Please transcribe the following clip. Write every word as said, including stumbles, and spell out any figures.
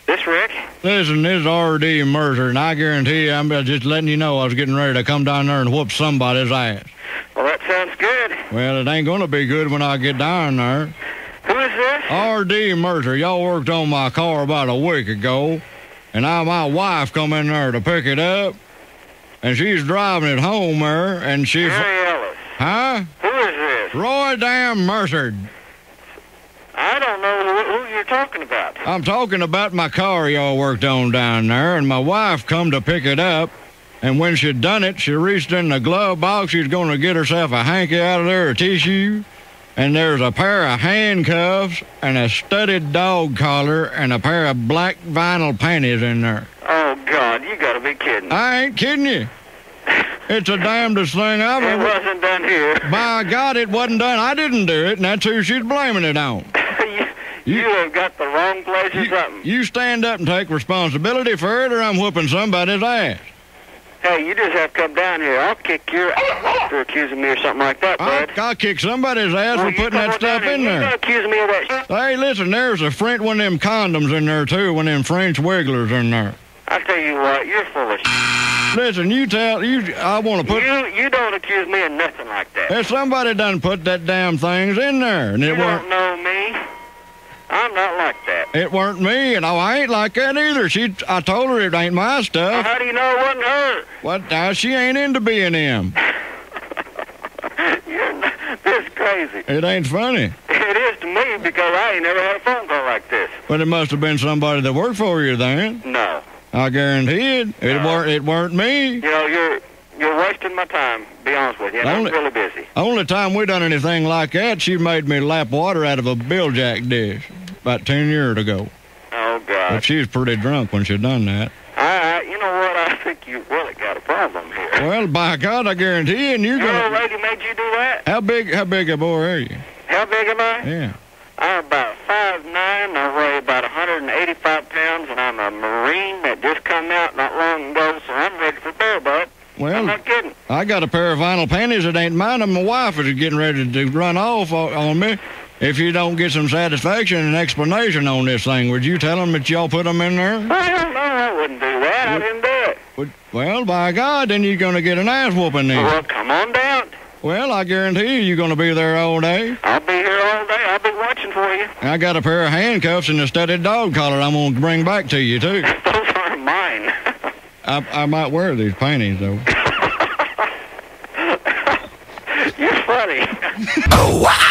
This Rick? Listen, this is R D Mercer, and I guarantee you, I'm just letting you know I was getting ready to come down there and whoop somebody's ass. Well, that sounds good. Well, it ain't gonna be good when I get down there. Who is this? R D Mercer, y'all worked on my car about a week ago, and I, my wife come in there to pick it up, and she's driving it home there, and she... Gary Ellis. Huh? Who is this? Roy Damn Mercer. I don't know who, who you're talking about. I'm talking about my car y'all worked on down there, and my wife come to pick it up, and when she'd done it, she reached in the glove box. She's going to get herself a hanky out of there, a tissue, and there's a pair of handcuffs and a studded dog collar and a pair of black vinyl panties in there. Oh, God, you gotta be kidding. I ain't kidding you. It's the damnedest thing I've It ever... wasn't done here. By God, it wasn't done. I didn't do it, and that's who she's blaming it on. you, you have got the wrong place or You, something. you stand up and take responsibility for it, or I'm whooping somebody's ass. Hey, you just have to come down here. I'll kick your ass for accusing me or something like that, I'll, bud. I'll kick somebody's ass Well, for you putting come that on stuff down in here. there. You're gonna accuse me of that shit. Hey, listen, there's a French one of them condoms in there, too, one of them French wigglers in there. I tell you what, you're full of shit. Listen, you tell, you, I want to put... You, you don't accuse me of nothing like that. If somebody done put that damn things in there, and it You weren't... don't know me. I'm not like that. It weren't me, and I ain't like that either. She, I told her it ain't my Well, stuff. how do you know it wasn't her? What? Uh, she ain't into being him. You're not, this is crazy. It ain't funny. It is to me because I ain't never had a phone call like this. But it must have been somebody that worked for you then. No. I guarantee it. It No. weren't. It weren't me. You know, you're you're wasting my time, to be honest with you. And I'm Only- really busy. Only time we done anything like that, she made me lap water out of a Bill Jack dish about ten years ago. Oh, But God. she was pretty drunk when she done that. I, I, you know what? I think you really got a problem here. Well, by God, I guarantee you, and you're Your old gonna. lady made you do that? How big? How big a boy are you? How big am I? Yeah. I'm about five nine. I weigh about one hundred eighty-five pounds, and I'm a Marine that just come out not long ago, so I'm ready for bear, bud. I'm Well, not kidding. I got a pair of vinyl panties that ain't mine, and my wife is getting ready to run off o- on me. If you don't get some satisfaction and explanation on this thing, would you tell them that y'all put them in there? Well, no, I wouldn't do that. I didn't do it. Would- Well, by God, then you're gonna get an ass whooping then. Well, come on down. Well, I guarantee you, you're gonna be there all day. I'll be here all day. I'll be watching for you. I got a pair of handcuffs and a studded dog collar I'm gonna bring back to you too. Those aren't mine. I, I might wear these panties though. You're funny. Oh, wow.